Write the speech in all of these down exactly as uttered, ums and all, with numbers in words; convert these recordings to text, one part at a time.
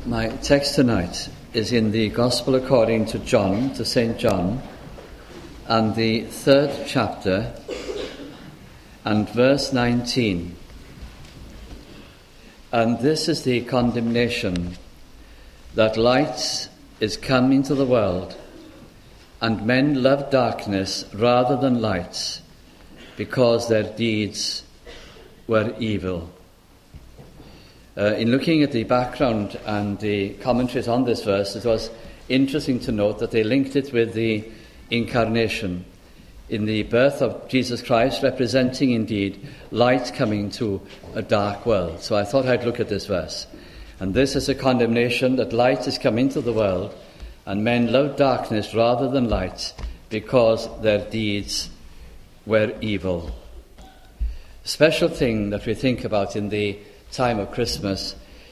My text tonight is in the Gospel according to John, to Saint John, and the third chapter, and verse nineteen. And this is the condemnation, that light is come into the world, and men love darkness rather than light, because their deeds were evil. Uh, in looking at the background and the commentaries on this verse, it was interesting to note that they linked it with the incarnation, in the birth of Jesus Christ, representing indeed light coming to a dark world. So I thought I'd look at this verse. And this is a condemnation, that light has come into the world, and men love darkness rather than light, because their deeds were evil. A special thing that we think about in the time of Christmas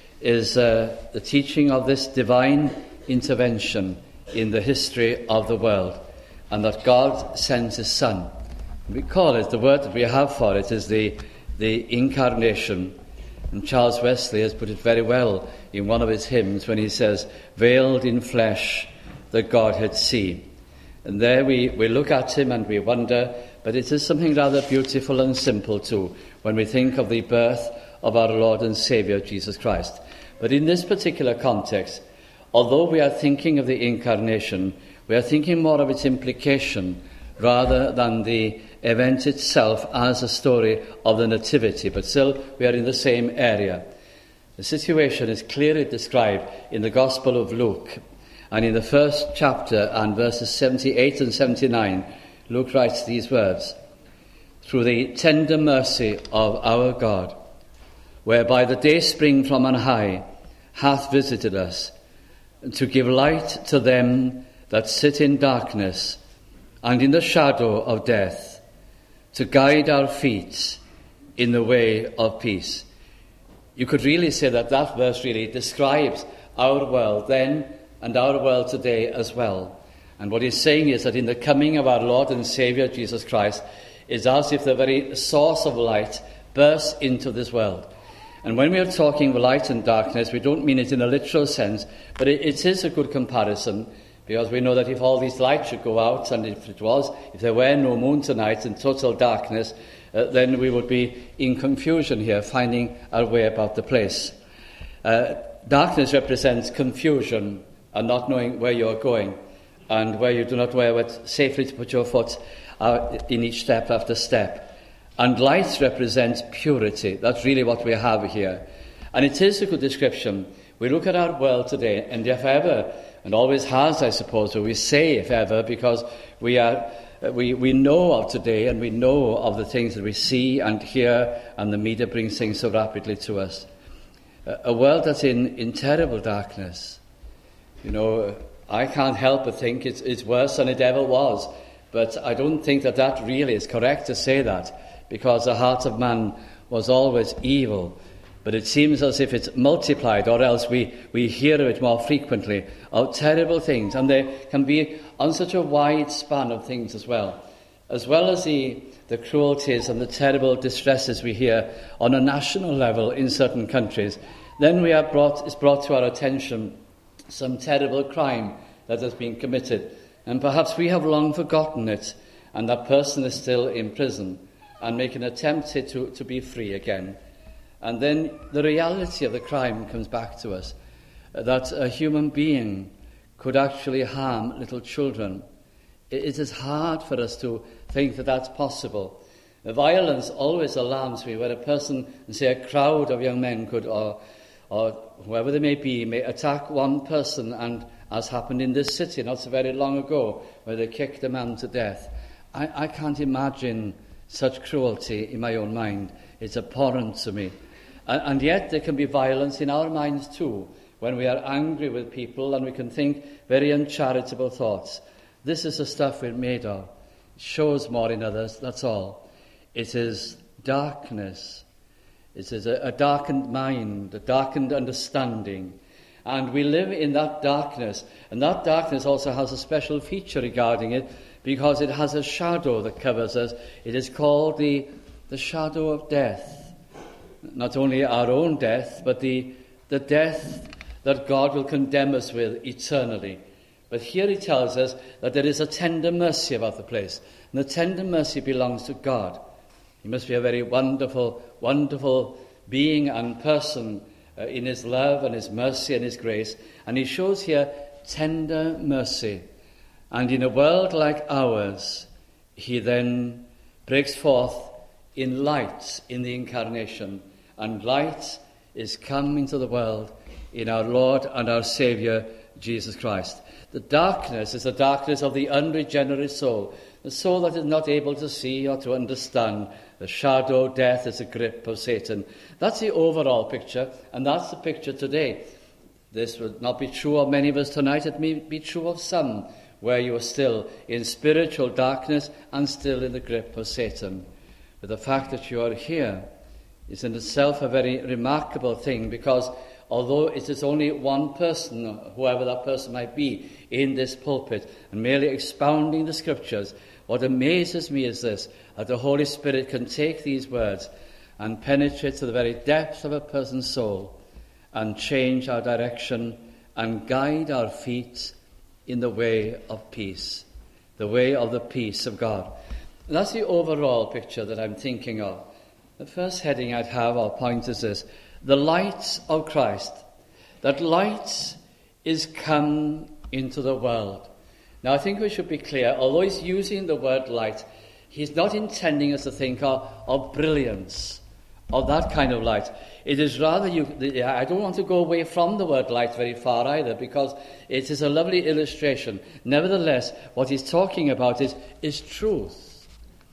is uh, the teaching of this divine intervention in the history of the world, and that God sends his Son. We call it, the word that we have for it is the, the incarnation. And Charles Wesley has put it very well in one of his hymns when he says, "Veiled in flesh, the Godhead see." And there we, we look at him and we wonder, but it is something rather beautiful and simple too, when we think of the birth of our Lord and Saviour, Jesus Christ. But in this particular context, although we are thinking of the incarnation, we are thinking more of its implication rather than the event itself as a story of the Nativity. But still, we are in the same area. The situation is clearly described in the Gospel of Luke. And in the first chapter and verses seventy-eight and seventy-nine, Luke writes these words: "Through the tender mercy of our God, whereby the dayspring from on high hath visited us, to give light to them that sit in darkness and in the shadow of death, to guide our feet in the way of peace." You could really say that that verse really describes our world then and our world today as well. And what he's saying is that in the coming of our Lord and Saviour Jesus Christ is as if the very source of light bursts into this world. And when we are talking of light and darkness, we don't mean it in a literal sense, but it, it is a good comparison, because we know that if all these lights should go out, and if it was, if there were no moon tonight and total darkness, uh, then we would be in confusion here, finding our way about the place. Uh, darkness represents confusion and not knowing where you are going, and where you do not know where safely to put your foot uh, in each step after step. And light represents purity. That's really what we have here. And it is a good description. We look at our world today, and if ever, and always has, I suppose, or we say if ever, because we are, we, we know of today, and we know of the things that we see and hear, and the media brings things so rapidly to us. A world that's in, in terrible darkness. You know, I can't help but think it's, it's worse than it ever was. But I don't think that that really is correct to say that, because the heart of man was always evil. But it seems as if it's multiplied, or else we, we hear of it more frequently, of terrible things. And they can be on such a wide span of things as well. As well as the, the cruelties and the terrible distresses we hear on a national level in certain countries, then we are brought, it's brought to our attention some terrible crime that has been committed. And perhaps we have long forgotten it, and that person is still in prison and make an attempt to, to be free again. And then the reality of the crime comes back to us, that a human being could actually harm little children. It is hard for us to think that that's possible. The violence always alarms me, where a person, say a crowd of young men could, or, or whoever they may be, may attack one person, and as happened in this city not so very long ago, where they kicked a man to death. I, I can't imagine such cruelty in my own mind. It's abhorrent to me. And, and yet there can be violence in our minds too, when we are angry with people and we can think very uncharitable thoughts. This is the stuff we're made of. It shows more in others, that's all. It is darkness. It is a, a darkened mind, a darkened understanding. And we live in that darkness. And that darkness also has a special feature regarding it, because it has a shadow that covers us. It is called the, the shadow of death. Not only our own death, but the, the death that God will condemn us with eternally. But here he tells us that there is a tender mercy about the place. And the tender mercy belongs to God. He must be a very wonderful, wonderful being and person uh, in his love and his mercy and his grace. And he shows here tender mercy. And in a world like ours, he then breaks forth in light in the incarnation. And light is come into the world in our Lord and our Saviour, Jesus Christ. The darkness is the darkness of the unregenerate soul, the soul that is not able to see or to understand. The shadow, death, is the grip of Satan. That's the overall picture, and that's the picture today. This would not be true of many of us tonight. It may be true of some, where you are still in spiritual darkness and still in the grip of Satan. But the fact that you are here is in itself a very remarkable thing, because although it is only one person, whoever that person might be, in this pulpit and merely expounding the Scriptures, what amazes me is this, that the Holy Spirit can take these words and penetrate to the very depths of a person's soul and change our direction and guide our feet in the way of peace, the way of the peace of God. And that's the overall picture that I'm thinking of. The first heading I'd have, or point, is this: the light of Christ. That light is come into the world. Now, I think we should be clear, although he's using the word light, he's not intending us to think of, of brilliance, of that kind of light. It is rather, you, I don't want to go away from the word light very far either, because it is a lovely illustration. Nevertheless, what he's talking about is, is truth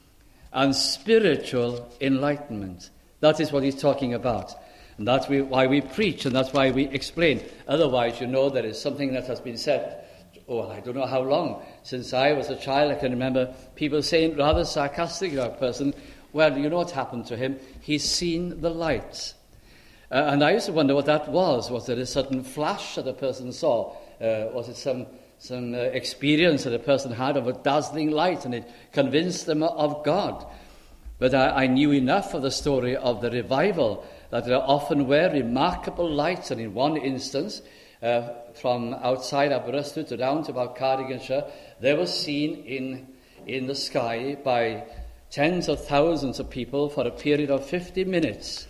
and spiritual enlightenment. That is what he's talking about. And that's why we preach, and that's why we explain. Otherwise, you know, there is something that has been said, oh, I don't know how long. Since I was a child, I can remember people saying, rather sarcastically to a person, well, you know what happened to him? He's seen the light. Uh, and I used to wonder what that was. Was it a sudden flash that a person saw? Uh, was it some, some uh, experience that a person had of a dazzling light, and it convinced them of God? But I, I knew enough of the story of the revival that there often were remarkable lights, and in one instance, uh, from outside Aberystwyth to down to about Cardiganshire, they were seen in, in the sky by tens of thousands of people for a period of fifty minutes.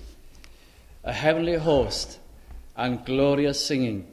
A heavenly host and glorious singing.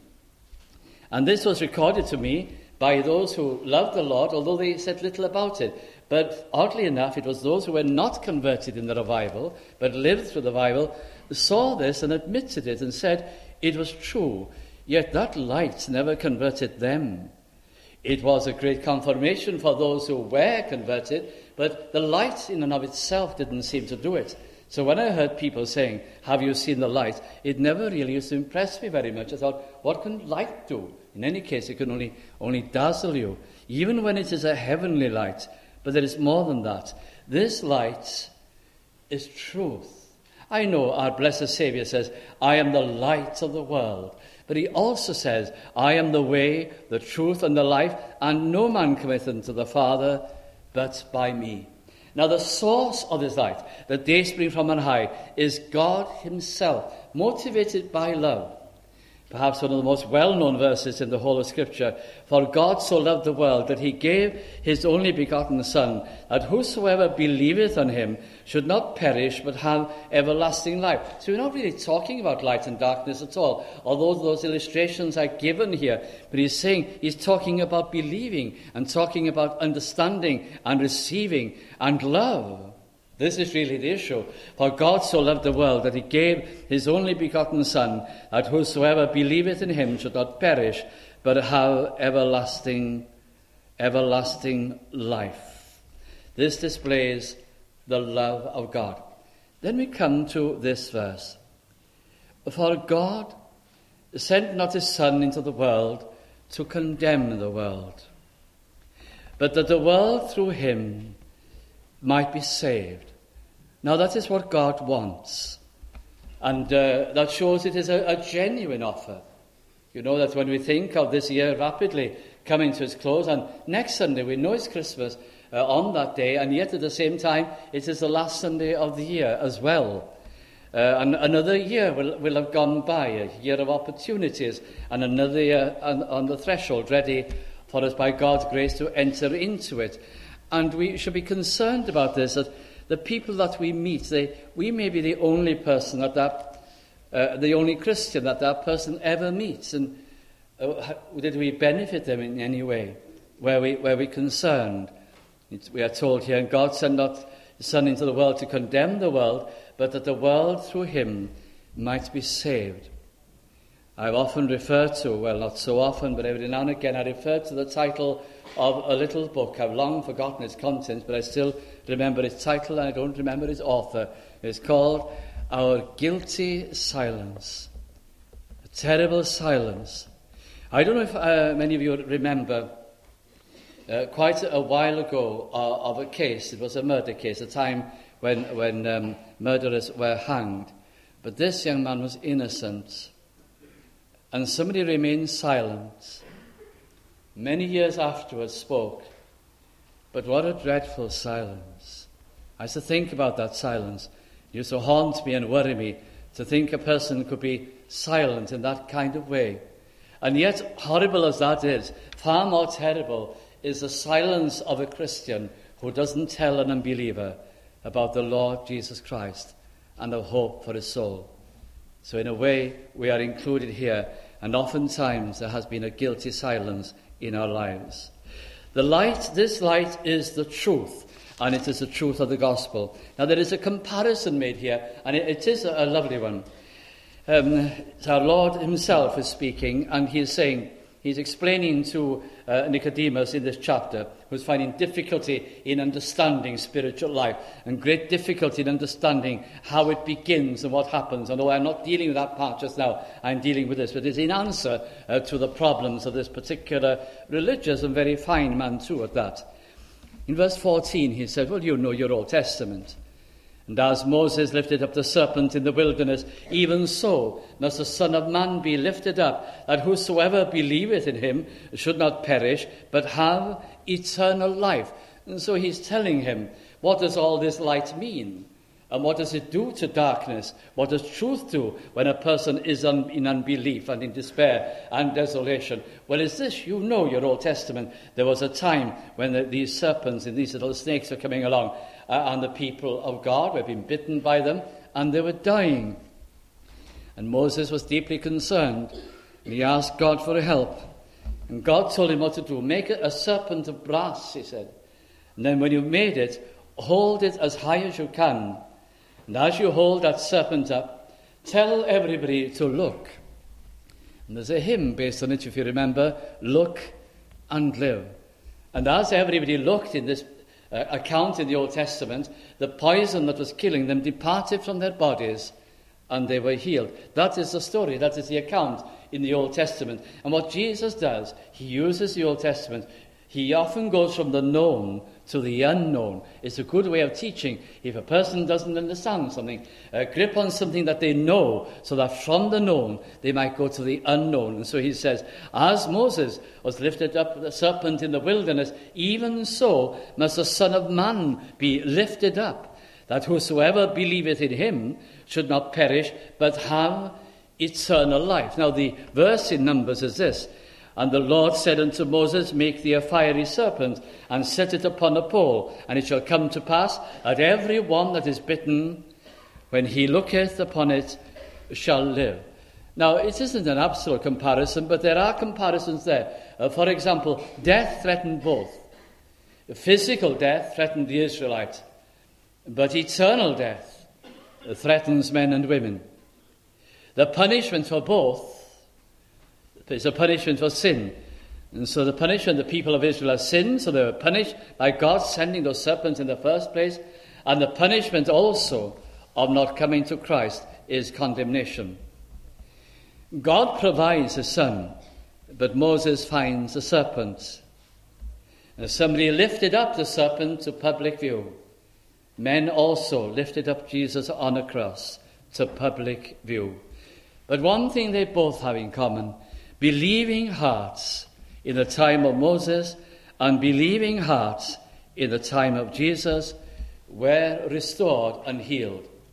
And this was recorded to me by those who loved the Lord, although they said little about it. But oddly enough, it was those who were not converted in the revival, but lived through the revival, saw this and admitted it and said it was true. Yet that light never converted them. It was a great confirmation for those who were converted, but the light in and of itself didn't seem to do it. So when I heard people saying, have you seen the light? It never really used to impress me very much. I thought, what can light do? In any case, it can only, only dazzle you, even when it is a heavenly light. But there is more than that. This light is truth. I know our blessed Saviour says, I am the light of the world. But he also says, I am the way, the truth, and the life, and no man cometh unto the Father but by me. Now the source of this light, the dayspring from on high, is God himself, motivated by love. Perhaps one of the most well-known verses in the whole of Scripture. For God so loved the world that he gave his only begotten Son, that whosoever believeth on him should not perish but have everlasting life. So we're not really talking about light and darkness at all, although those illustrations are given here. But he's saying, he's talking about believing and talking about understanding and receiving and love. This is really the issue. For God so loved the world that he gave his only begotten Son, that whosoever believeth in him should not perish, but have everlasting, everlasting life. This displays the love of God. Then we come to this verse. For God sent not his Son into the world to condemn the world, but that the world through him might be saved. Now that is what God wants. And uh, that shows it is a, a genuine offer. You know that when we think of this year rapidly coming to its close, and next Sunday we know it's Christmas uh, on that day, and yet at the same time it is the last Sunday of the year as well. Uh, and another year will, will have gone by, a year of opportunities, and another year on, on the threshold, ready for us by God's grace to enter into it. And we should be concerned about this, that the people that we meet, they, we may be the only person that that, uh, the only Christian that that person ever meets. And uh, did we benefit them in any way? Where we, where we concerned? It's, we are told here, and God sent not the Son into the world to condemn the world, but that the world through him might be saved. I've often referred to, well, not so often, but every now and again, I refer to the title of a little book. I've long forgotten its contents, but I still remember its title, and I don't remember its author. It's called Our Guilty Silence. A terrible silence. I don't know if uh, many of you remember uh, quite a while ago uh, of a case. It was a murder case, a time when, when um, murderers were hanged. But this young man was innocent. And somebody remained silent. Many years afterwards spoke. But what a dreadful silence. I used to think about that silence. It used to haunt me and worry me to think a person could be silent in that kind of way. And yet, horrible as that is, far more terrible is the silence of a Christian who doesn't tell an unbeliever about the Lord Jesus Christ and the hope for his soul. So in a way, we are included here, and oftentimes there has been a guilty silence in our lives. The light, this light is the truth, and it is the truth of the gospel. Now there is a comparison made here, and it, it is a, a lovely one. Um, our Lord himself is speaking, and he is saying, he's explaining to uh, Nicodemus in this chapter, who's finding difficulty in understanding spiritual life and great difficulty in understanding how it begins and what happens. Although I'm not dealing with that part just now, I'm dealing with this. But it's in answer uh, to the problems of this particular religious and very fine man too at that. In verse fourteen he said, well, you know your Old Testament. And as Moses lifted up the serpent in the wilderness, even so must the Son of Man be lifted up, that whosoever believeth in him should not perish, but have eternal life. And so he's telling him, what does all this light mean? And what does it do to darkness? What does truth do when a person is un- in unbelief and in despair and desolation? Well, is this, you know your Old Testament. There was a time when the, these serpents and these little snakes were coming along, uh, and the people of God were being bitten by them, and they were dying. And Moses was deeply concerned, and he asked God for help. And God told him what to do. Make a serpent of brass, he said. And then when you made it, hold it as high as you can. And as you hold that serpent up, tell everybody to look. And there's a hymn based on it, if you remember, Look and Live. And as everybody looked in this uh, account in the Old Testament, the poison that was killing them departed from their bodies and they were healed. That is the story, that is the account in the Old Testament. And what Jesus does, he uses the Old Testament. He often goes from the known to the unknown. It's a good way of teaching. If a person doesn't understand something, uh, grip on something that they know, so that from the known they might go to the unknown. And so he says, as Moses was lifted up the serpent in the wilderness, even so must the Son of Man be lifted up, that whosoever believeth in him should not perish, but have eternal life. Now the verse in Numbers is this, and the Lord said unto Moses, make thee a fiery serpent, and set it upon a pole. And it shall come to pass that every one that is bitten, when he looketh upon it, shall live. Now, it isn't an absolute comparison, but there are comparisons there. Uh, for example, death threatened both. Physical death threatened the Israelites, but eternal death threatens men and women. The punishment for both is a punishment for sin. And so the punishment, the people of Israel have sinned, so they were punished by God sending those serpents in the first place. And the punishment also of not coming to Christ is condemnation. God provides a son, but Moses finds a serpent. And somebody lifted up the serpent to public view. Men also lifted up Jesus on a cross to public view. But one thing they both have in common: believing hearts in the time of Moses and believing hearts in the time of Jesus were restored and healed.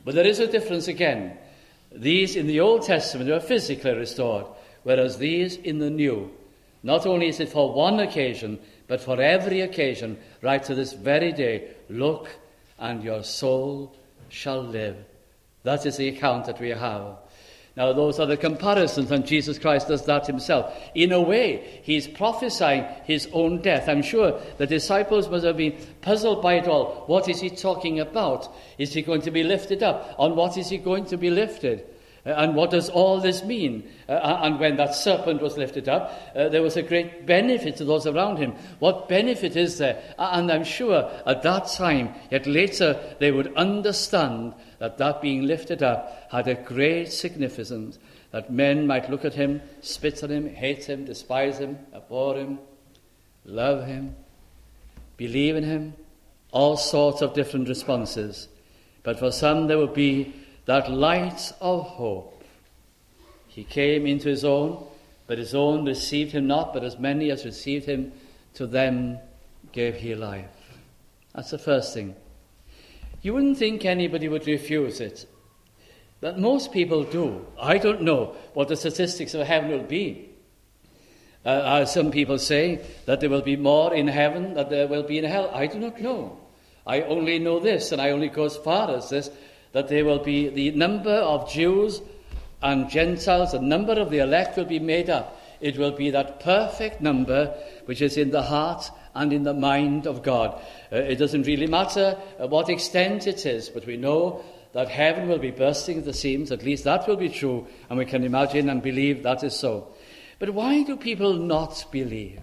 But there is a difference again. These in the Old Testament were physically restored, whereas these in the New, not only is it for one occasion, but for every occasion, right to this very day, look, and your soul shall live. That is the account that we have. Now, those are the comparisons, and Jesus Christ does that himself. In a way, he's prophesying his own death. I'm sure the disciples must have been puzzled by it all. What is he talking about? Is he going to be lifted up? On what is he going to be lifted? Uh, and what does all this mean? Uh, and when that serpent was lifted up, uh, there was a great benefit to those around him. What benefit is there? And I'm sure at that time, yet later, they would understand that that being lifted up had a great significance, that men might look at him, spit on him, hate him, despise him, abhor him, love him, believe in him, all sorts of different responses. But for some there would be that light of hope. He came into his own, but his own received him not, but as many as received him, to them gave he life. That's the first thing. You wouldn't think anybody would refuse it. But most people do. I don't know what the statistics of heaven will be. Uh, uh, some people say that there will be more in heaven than there will be in hell. I do not know. I only know this, and I only go as far as this, that there will be the number of Jews and Gentiles, the number of the elect will be made up. It will be that perfect number which is in the heart and in the mind of God. Uh, it doesn't really matter uh, what extent it is, but we know that heaven will be bursting at the seams. At least that will be true, and we can imagine and believe that is so. But why do people not believe?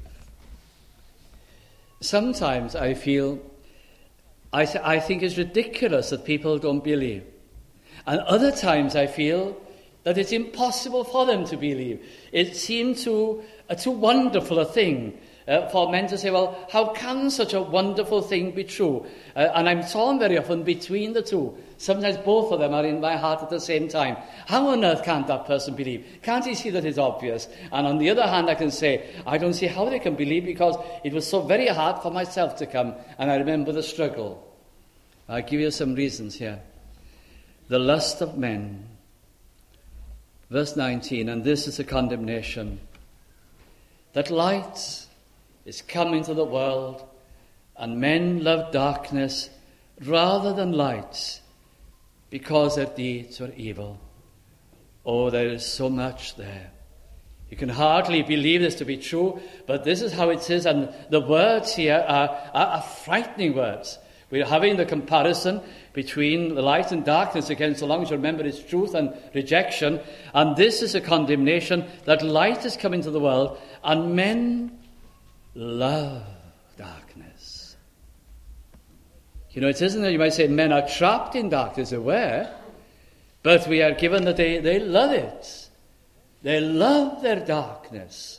Sometimes I feel, I, th- I think it's ridiculous that people don't believe. And other times I feel that it's impossible for them to believe. It seems too, uh, too wonderful a thing uh, for men to say, well, how can such a wonderful thing be true? Uh, and I'm torn very often between the two. Sometimes both of them are in my heart at the same time. How on earth can't that person believe? Can't he see that it's obvious? And on the other hand, I can say, I don't see how they can believe, because it was so very hard for myself to come, and I remember the struggle. I'll give you some reasons here. The lust of men. Verse nineteen, and this is a condemnation, that light is come into the world, and men love darkness rather than light, because their deeds were evil. Oh, there is so much there. You can hardly believe this to be true, but this is how it is, and the words here are, are, are frightening words. We're having the comparison between the light and darkness again, so long as you remember its truth and rejection. And this is a condemnation, that light has come into the world, and men love darkness. You know, it isn't that you might say men are trapped in darkness, they were, but we are given that they, they love it. They love their darkness.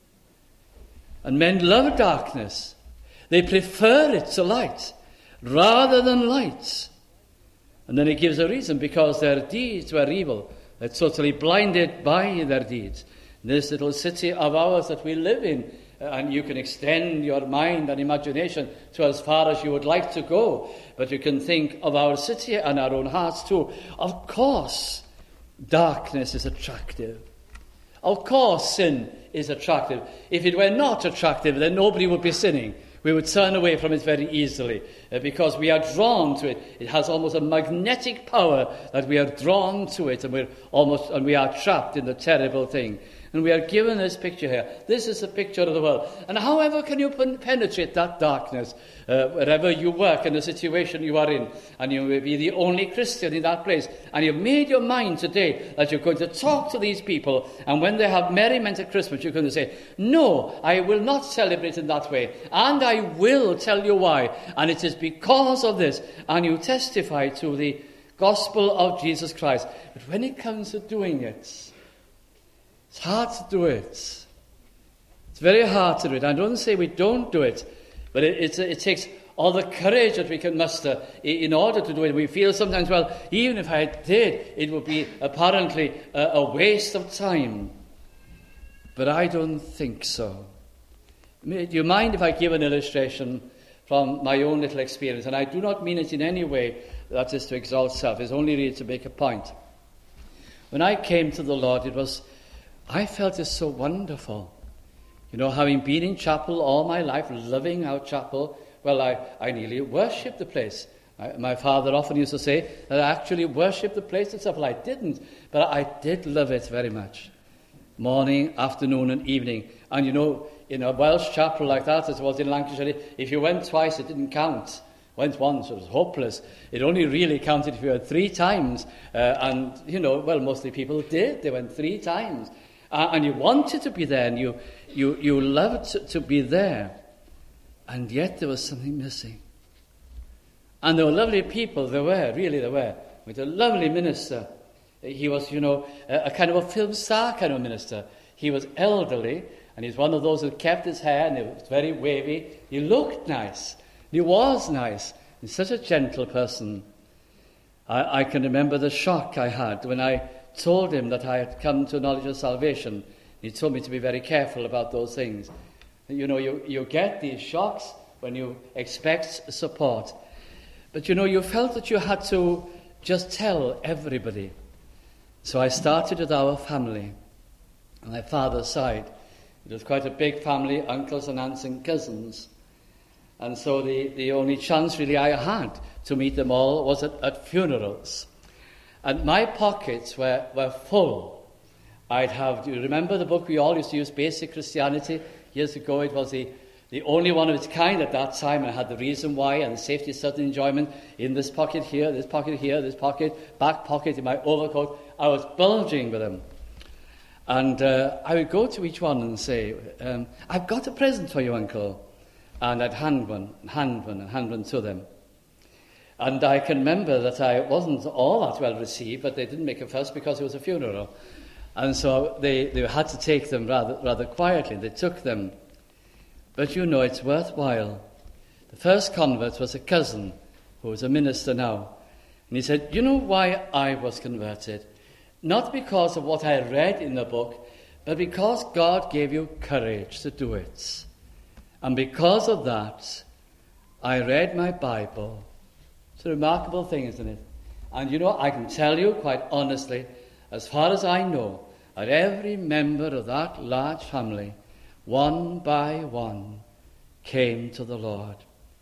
And men love darkness. They prefer it to light, rather than light. And then he gives a reason, because their deeds were evil. They're totally blinded by their deeds. This little city of ours that we live in, uh, and you can extend your mind and imagination to as far as you would like to go, but you can think of our city and our own hearts too. Of course, darkness is attractive. Of course, sin is attractive. If it were not attractive, then nobody would be sinning. We would turn away from it very easily uh, because we are drawn to it. It has almost a magnetic power that we are drawn to it, and we're almost and we are trapped in the terrible thing. And we are given this picture here. This is a picture of the world. And however can you pen- penetrate that darkness uh, wherever you work in the situation you are in, and you may be the only Christian in that place, and you've made your mind today that you're going to talk to these people, and when they have merriment at Christmas, you're going to say, no, I will not celebrate in that way, and I will tell you why, and it is because of this, and you testify to the gospel of Jesus Christ. But when it comes to doing it, it's hard to do it. It's very hard to do it. I don't say we don't do it, but it, it, it takes all the courage that we can muster in order to do it. We feel sometimes, well, even if I did, it would be apparently a, a waste of time. But I don't think so. Do you mind if I give an illustration from my own little experience? And I do not mean it in any way that is to exalt self. It's only really to make a point. When I came to the Lord, it was, I felt it so wonderful. You know, having been in chapel all my life, loving our chapel, well, I, I nearly worshipped the place. I, my father often used to say that I actually worshipped the place itself. Well, I didn't, but I did love it very much. Morning, afternoon, and evening. And you know, in a Welsh chapel like that, as it was in Lancashire, if you went twice, it didn't count. Went once, it was hopeless. It only really counted if you went three times. Uh, and, you know, well, mostly people did. They went three times. Uh, and you wanted to be there, and you, you, you loved to, to be there. And yet there was something missing. And there were lovely people, there were, really there were. With a lovely minister. He was, you know, a, a kind of a film star kind of minister. He was elderly, and he's one of those who kept his hair, and it was very wavy. He looked nice. He was nice. He's such a gentle person. I, I can remember the shock I had when I told him that I had come to a knowledge of salvation. He told me to be very careful about those things. You know, you, you get these shocks when you expect support. But, you know, you felt that you had to just tell everybody. So I started with our family, on my father's side. It was quite a big family, uncles and aunts and cousins. And so the, the only chance really I had to meet them all was at, at funerals. And my pockets were, were full. I'd have, do you remember the book we all used to use, Basic Christianity? Years ago, it was the, the only one of its kind at that time, and I had the reason why, and the safety, certain enjoyment in this pocket here, this pocket here, this pocket, back pocket in my overcoat. I was bulging with them. And uh, I would go to each one and say, um, I've got a present for you, Uncle. And I'd hand one, hand one, and hand one to them. And I can remember that I wasn't all that well received, but they didn't make a fuss because it was a funeral. And so they, they had to take them rather, rather quietly. They took them. But you know, it's worthwhile. The first convert was a cousin who was a minister now. And he said, you know why I was converted? Not because of what I read in the book, but because God gave you courage to do it. And because of that, I read my Bible. It's a remarkable thing, isn't it? And you know, I can tell you quite honestly, as far as I know, that every member of that large family, one by one, came to the Lord.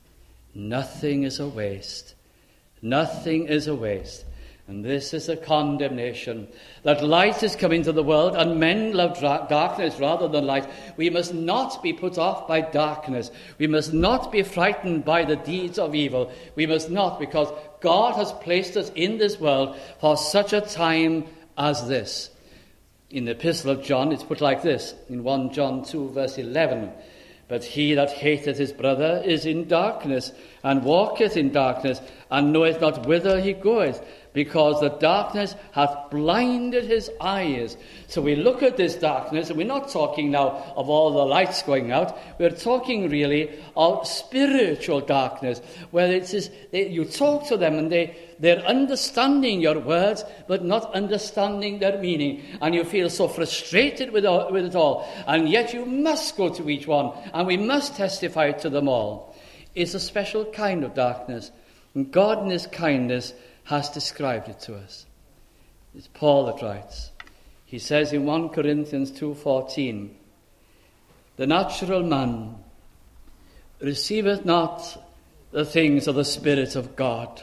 Nothing is a waste. Nothing is a waste. And this is a condemnation, that light is come into the world, and men love darkness rather than light. We must not be put off by darkness. We must not be frightened by the deeds of evil. We must not, because God has placed us in this world for such a time as this. In the Epistle of John, it's put like this, in First John two, verse eleven. But he that hateth his brother is in darkness, and walketh in darkness, and knoweth not whither he goeth, because the darkness hath blinded his eyes. So we look at this darkness, and we're not talking now of all the lights going out. We're talking really of spiritual darkness, where it is they, you talk to them and they, they're understanding your words, but not understanding their meaning. And you feel so frustrated with, all, with it all. And yet you must go to each one, and we must testify to them all. It's a special kind of darkness. And God in his kindness has described it to us. It's Paul that writes. He says in First Corinthians two fourteen, the natural man receiveth not the things of the Spirit of God,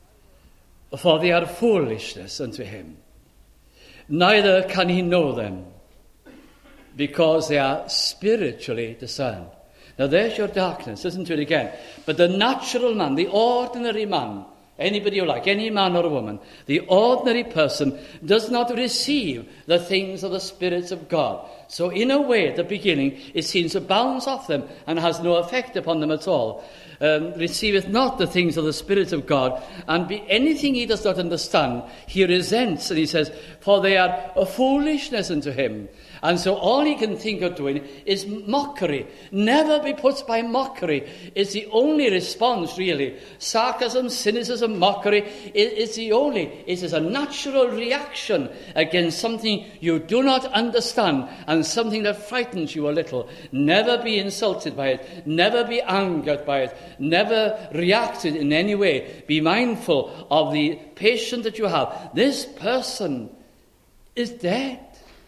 for they are foolishness unto him. Neither can he know them, because they are spiritually discerned. Now there's your darkness, listen to it again. But the natural man, the ordinary man, anybody you like, any man or woman, the ordinary person does not receive the things of the Spirit of God. So in a way, at the beginning, it seems to bounce off them and has no effect upon them at all. Um, receiveth not the things of the Spirit of God, and be anything he does not understand, he resents, and he says, for they are a foolishness unto him. And so all he can think of doing is mockery. Never be put by mockery is the only response, really. Sarcasm, cynicism, mockery is the only. It is a natural reaction against something you do not understand and something that frightens you a little. Never be insulted by it. Never be angered by it. Never react in any way. Be mindful of the patient that you have. This person is dead.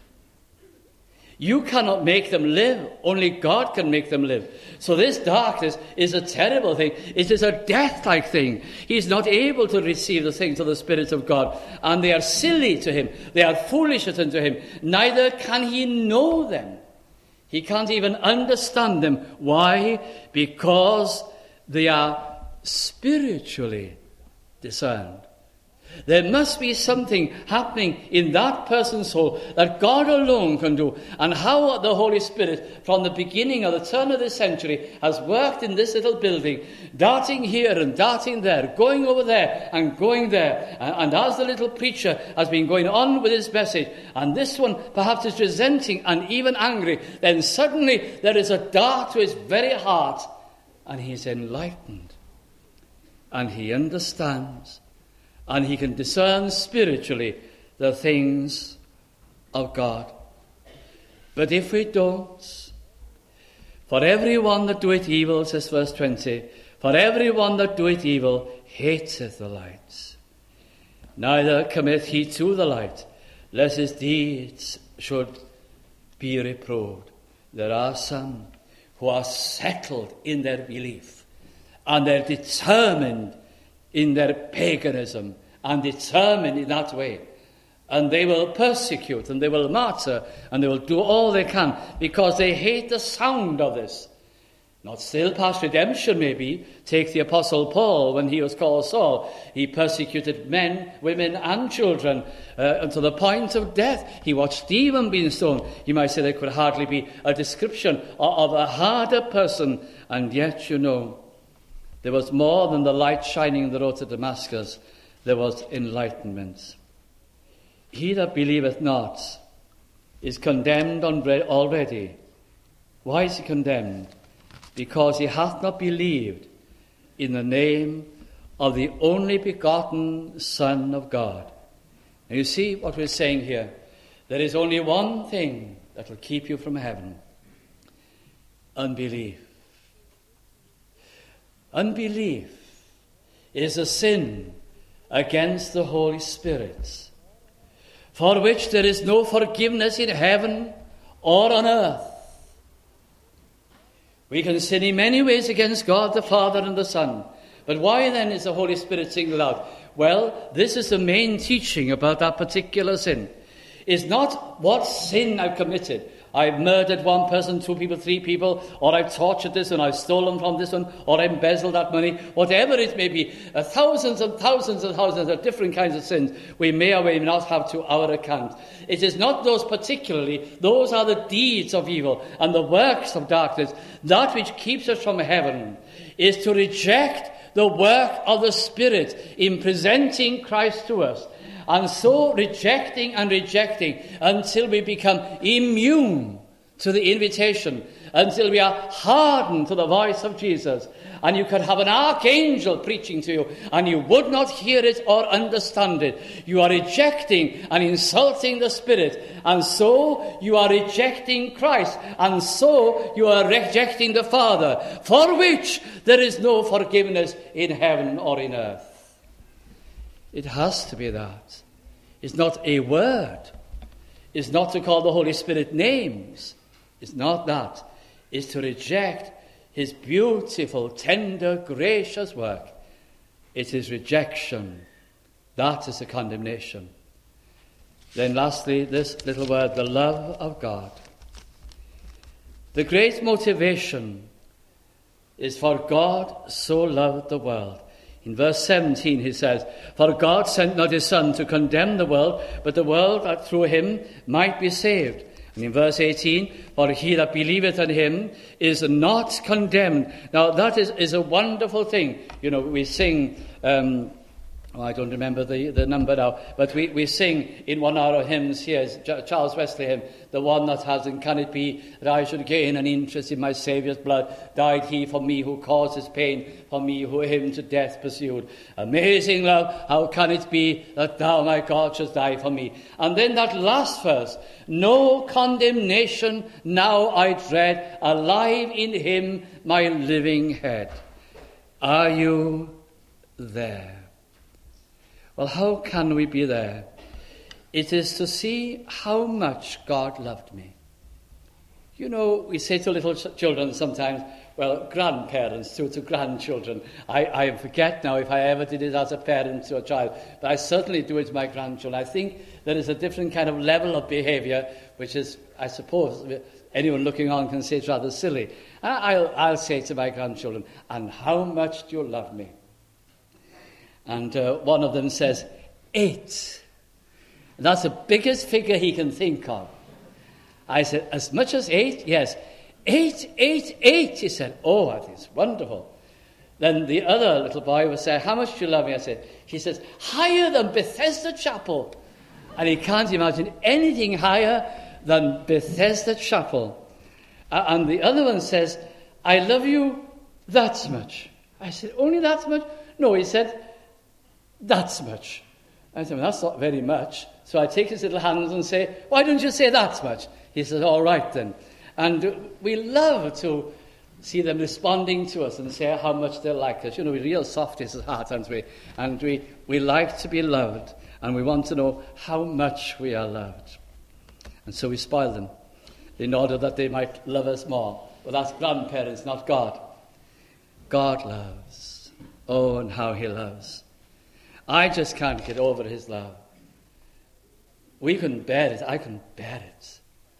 You cannot make them live. Only God can make them live. So this darkness is a terrible thing. It is a death-like thing. He is not able to receive the things of the Spirit of God. And they are silly to him. They are foolishness unto him. Neither can he know them. He can't even understand them. Why? Because they are spiritually discerned. There must be something happening in that person's soul that God alone can do. And how the Holy Spirit, from the beginning of the turn of this century, has worked in this little building, darting here and darting there, going over there and going there. And, and as the little preacher has been going on with his message, and this one perhaps is resenting and even angry, then suddenly there is a dart to his very heart, and he's enlightened. And he understands. And he can discern spiritually the things of God. But if we don't, for every one that doeth evil, says verse twenty, for every one that doeth evil hateth the light, neither cometh he to the light, lest his deeds should be reproved. There are some who are settled in their belief, and they're determined in their paganism, and determined in that way. And they will persecute, and they will martyr, and they will do all they can, because they hate the sound of this. Not still past redemption, maybe. Take the Apostle Paul, when he was called Saul. He persecuted men, women, and children uh, unto the point of death. He watched Stephen being stoned. You might say there could hardly be a description of, of a harder person. And yet, you know, there was more than the light shining in the road to Damascus. There was enlightenment. He that believeth not is condemned already. Why is he condemned? Because he hath not believed in the name of the only begotten Son of God. And you see what we're saying here? There is only one thing that will keep you from heaven. Unbelief. Unbelief is a sin against the Holy Spirit, for which there is no forgiveness in heaven or on earth. We can sin in many ways against God the Father and the Son. But why then is the Holy Spirit singled out? Well, this is the main teaching about that particular sin. It's not what sin I've committed. I've murdered one person, two people, three people, or I've tortured this one, I've stolen from this one, or I embezzled that money, whatever it may be. Uh, thousands and thousands and thousands of different kinds of sins we may or may not have to our account. It is not those particularly. Those are the deeds of evil and the works of darkness. That which keeps us from heaven is to reject the work of the Spirit in presenting Christ to us. And so rejecting and rejecting until we become immune to the invitation, until we are hardened to the voice of Jesus. And you could have an archangel preaching to you, and you would not hear it or understand it. You are rejecting and insulting the Spirit, and so you are rejecting Christ, and so you are rejecting the Father, for which there is no forgiveness in heaven or in earth. It has to be that. It's not a word. It's not to call the Holy Spirit names. It's not that. It's to reject his beautiful, tender, gracious work. It is rejection. That is the condemnation. Then lastly, this little word, the love of God. The great motivation is for God so loved the world. In verse seventeen he says, for God sent not his Son to condemn the world, but the world that through him might be saved. And in verse eighteen, for he that believeth on him is not condemned. Now that is, is a wonderful thing. You know, we sing, um, Oh, I don't remember the, the number now, but we, we sing in one of our hymns here, Charles Wesley hymn, the one that has, and can it be that I should gain an interest in my Saviour's blood? Died he for me who caused his pain, for me who him to death pursued. Amazing love, how can it be that thou, my God, shouldst die for me? And then that last verse, no condemnation now I dread, alive in him my living head. Are you there? Well, how can we be there? It is to see how much God loved me. You know, we say to little ch- children sometimes, well, grandparents to, to grandchildren. I, I forget now if I ever did it as a parent to a child, but I certainly do it to my grandchildren. I think there is a different kind of level of behaviour, which is, I suppose, anyone looking on can say it's rather silly. I'll, I'll say to my grandchildren, and how much do you love me? And uh, one of them says, eight. And that's the biggest figure he can think of. I said, as much as eight? Yes. Eight, eight, eight. He said, oh, I think it's wonderful. Then the other little boy would say, how much do you love me? I said, he says, higher than Bethesda Chapel. And he can't imagine anything higher than Bethesda Chapel. Uh, and the other one says, I love you that much. I said, only that much? No, he said, that's much. I said, well, that's not very much. So I take his little hands and say, why don't you say that much? He says, all right then. And we love to see them responding to us and say how much they like us. You know, we're real softies at heart, aren't we? And we, we like to be loved, and we want to know how much we are loved. And so we spoil them in order that they might love us more. But that's grandparents, not God. God loves. Oh, and how he loves. I just can't get over his love. We couldn't bear it. I couldn't bear it.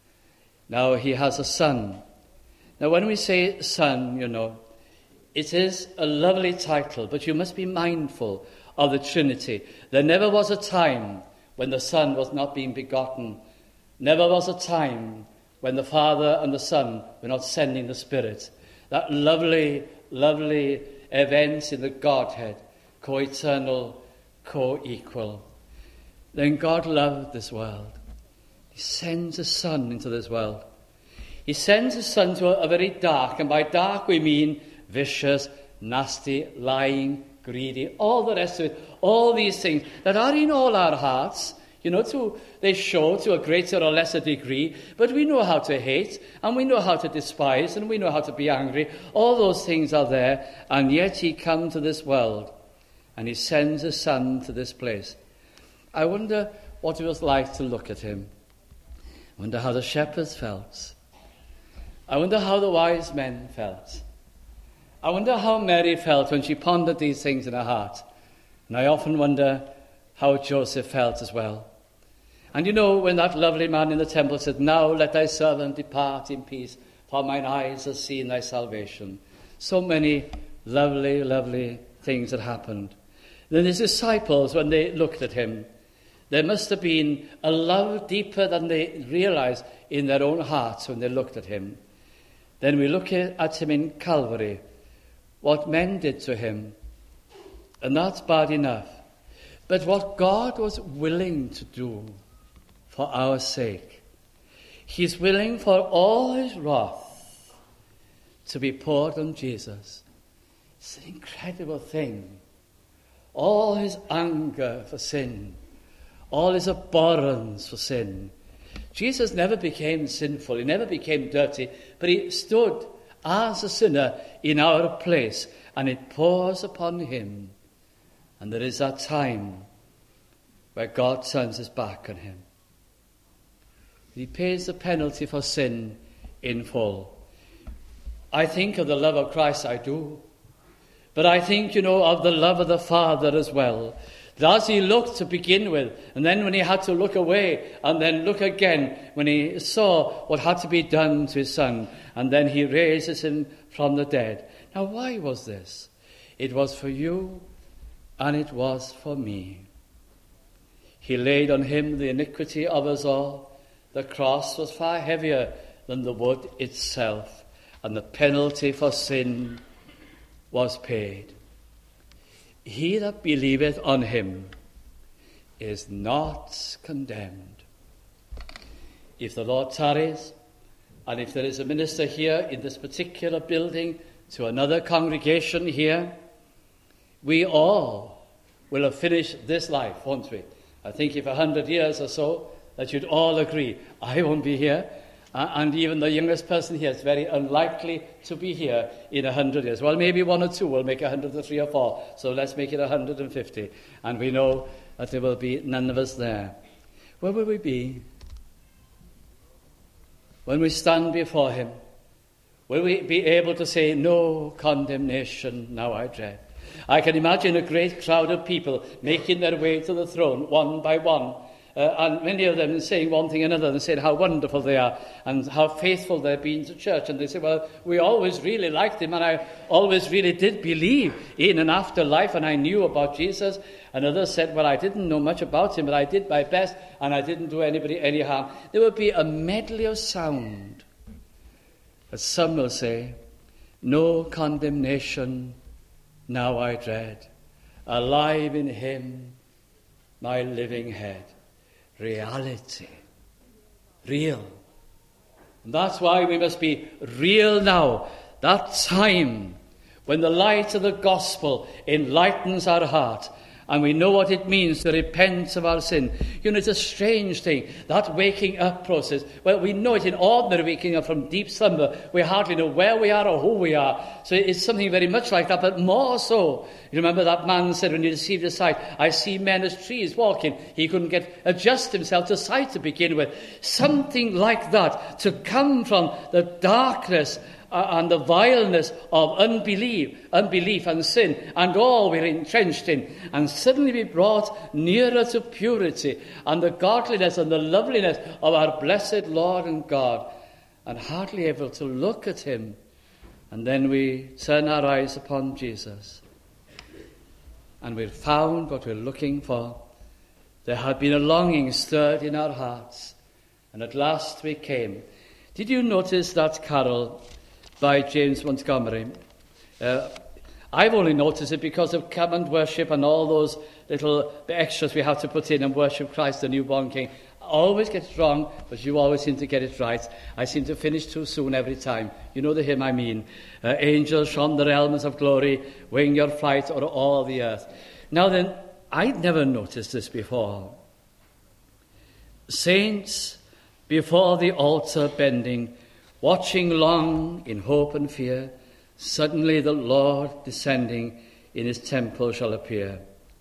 Now, he has a son. Now, when we say son, you know, it is a lovely title, but you must be mindful of the Trinity. There never was a time when the Son was not being begotten. Never was a time when the Father and the Son were not sending the Spirit. That lovely, lovely event in the Godhead, co-eternal, co-equal. Then God loved this world. He sends his Son into this world. He sends his Son to a, a very dark, and by dark we mean vicious, nasty, lying, greedy, all the rest of it, all these things that are in all our hearts. You know, to, they show to a greater or lesser degree, but we know how to hate, and we know how to despise, and we know how to be angry. All those things are there, and yet he comes to this world, and he sends his Son to this place. I wonder what it was like to look at him. I wonder how the shepherds felt. I wonder how the wise men felt. I wonder how Mary felt when she pondered these things in her heart. And I often wonder how Joseph felt as well. And you know, when that lovely man in the temple said, now let thy servant depart in peace, for mine eyes have seen thy salvation. So many lovely, lovely things had happened. Then his disciples, when they looked at him, there must have been a love deeper than they realized in their own hearts when they looked at him. Then we look at him in Calvary, what men did to him, and that's bad enough. But what God was willing to do for our sake, he's willing for all his wrath to be poured on Jesus. It's an incredible thing. All his anger for sin, all his abhorrence for sin. Jesus never became sinful, he never became dirty, but he stood as a sinner in our place, and it pours upon him. And there is that time where God turns his back on him. He pays the penalty for sin in full. I think of the love of Christ, I do. But I think, you know, of the love of the Father as well. That as he looked to begin with, and then when he had to look away, and then look again when he saw what had to be done to his Son, and then he raises him from the dead. Now, why was this? It was for you, and it was for me. He laid on him the iniquity of us all. The cross was far heavier than the wood itself, and the penalty for sin was paid. he that believeth on him is not condemned. If the Lord tarries, and if there is a minister here in this particular building to another congregation here, we all will have finished this life, won't we? I think if a hundred years or so, that you'd all agree, I won't be here, uh, and even the youngest person here is very unlikely to be here in a hundred years. Well, maybe one or two will make a hundred or three or four, so let's make it a hundred and fifty, and we know that there will be none of us there. Where will we be? When we stand before him, will we be able to say, no condemnation now I dread? I can imagine a great crowd of people making their way to the throne one by one, uh, and many of them saying one thing or another and saying how wonderful they are and how faithful they've been to church. And they say, well, we always really liked him, and I always really did believe in an afterlife, and I knew about Jesus. And others said, well, I didn't know much about him, but I did my best, and I didn't do anybody any harm. There will be a medley of sound. But some will say, no condemnation now I dread. Alive in him, my living head. Reality. Real. And that's why we must be real now. That time when the light of the gospel enlightens our heart, and we know what it means to repent of our sin. You know, it's a strange thing, that waking up process. Well, we know it in ordinary waking up from deep slumber. We hardly know where we are or who we are. So it's something very much like that, but more so. You remember that man said when he received his sight, I see men as trees walking. He couldn't get adjust himself to sight to begin with. Something like that, to come from the darkness and the vileness of unbelief, unbelief and sin, and all we're entrenched in, and suddenly be brought nearer to purity and the godliness and the loveliness of our blessed Lord and God, and hardly able to look at him. And then we turn our eyes upon Jesus, and we've found what we're looking for. There had been a longing stirred in our hearts, and at last we came. Did you notice that carol by James Montgomery? Uh, I've only noticed it because of Come and Worship and all those little extras we have to put in and worship Christ, the newborn King. I always get it wrong, but you always seem to get it right. I seem to finish too soon every time. You know the hymn I mean. Uh, Angels from the realms of glory, wing your flight o'er all the earth. Now then, I'd never noticed this before. Saints before the altar bending, watching long in hope and fear, suddenly the Lord descending in his temple shall appear.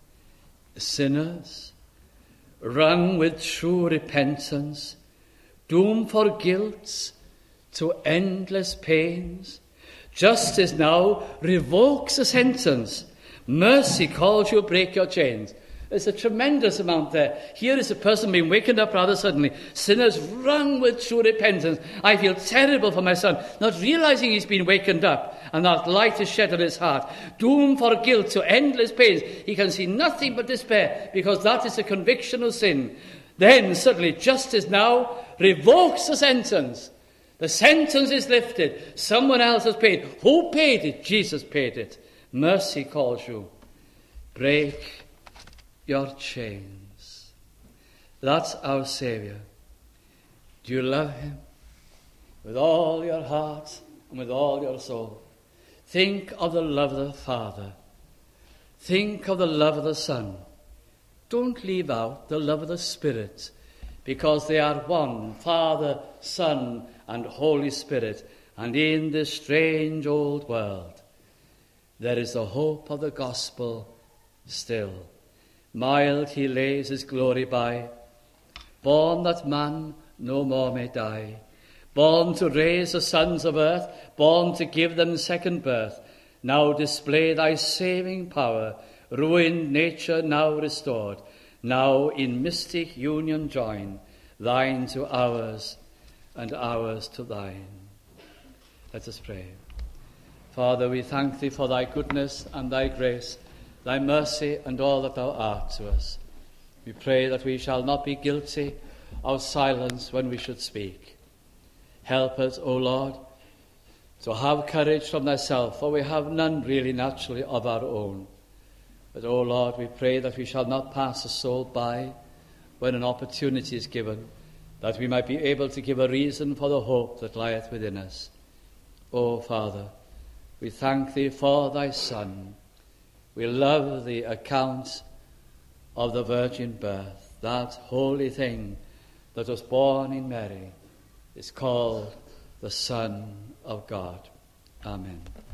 Sinners, wrung with true repentance, doomed for guilt to endless pains, justice now revokes a sentence, mercy calls you break your chains. There's a tremendous amount there. Here is a person being wakened up rather suddenly. Sinners wrung with true repentance. I feel terrible for my son, not realizing he's been wakened up, and that light is shed on his heart. Doomed for guilt to endless pains. He can see nothing but despair, because that is a conviction of sin. Then suddenly justice now revokes the sentence. The sentence is lifted. Someone else has paid. Who paid it? Jesus paid it. Mercy calls you. Break your chains. That's our Saviour. Do you love him with all your heart and with all your soul? Think of the love of the Father. Think of the love of the Son. Don't leave out the love of the Spirit, because they are one, Father, Son, and Holy Spirit. And in this strange old world, there is the hope of the gospel still. Mild he lays his glory by, born that man no more may die, born to raise the sons of earth, born to give them second birth. Now display thy saving power, ruined nature now restored, now in mystic union join, thine to ours and ours to thine. Let us pray. Father, we thank thee for thy goodness and thy grace, thy mercy and all that thou art to us. We pray that we shall not be guilty of silence when we should speak. Help us, O Lord, to have courage from thyself, for we have none really naturally of our own. But, O Lord, we pray that we shall not pass a soul by when an opportunity is given, that we might be able to give a reason for the hope that lieth within us. O Father, we thank thee for thy Son. We love the account of the virgin birth. That holy thing that was born in Mary is called the Son of God. Amen.